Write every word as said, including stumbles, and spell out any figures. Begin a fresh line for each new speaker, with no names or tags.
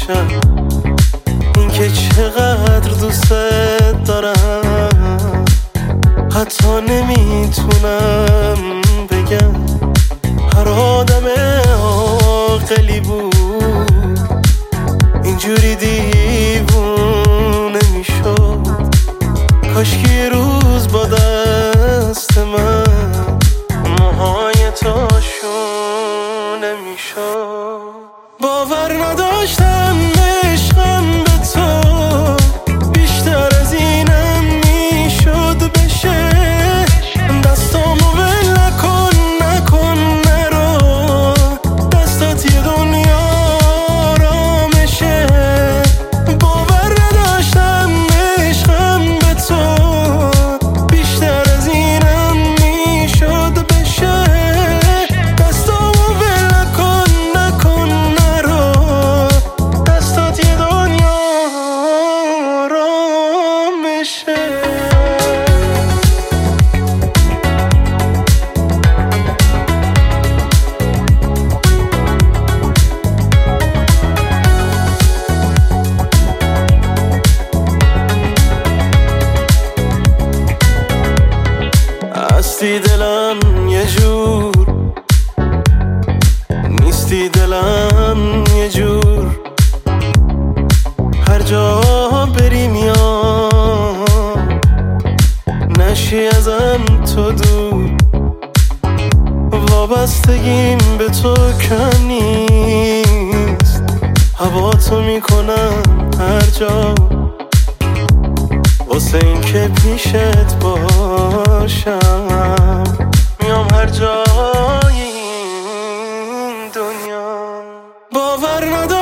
باشم، این که چقدر دوست دارم حتی نمیتونم بگم. هر آدم عاقلی بود اینجوری دیوونه میشد. کاش که یه روز با دست من موهای تاشونه میشد. باور نداشتم عشقم به تو بیشتر از اینم میشد بشه. دستامو ول نکن نکن نرو، دستات یه دنیا آرامشه. باور نداشتم عشقم به تو بیشتر از اینم میشد بشه. دستامو ول نکن نکن نرو، دستات یه دنیا آرامشه. هستی دلم یه جور، نیستی دلم یه جور. هر جا بری میام، نشی ازم تو دور. وابستگیم به تو کم نیست، هوا تو میکنم هر جا واسه این که پیشت باشم. میام هر جای این دنیا. باور ندارم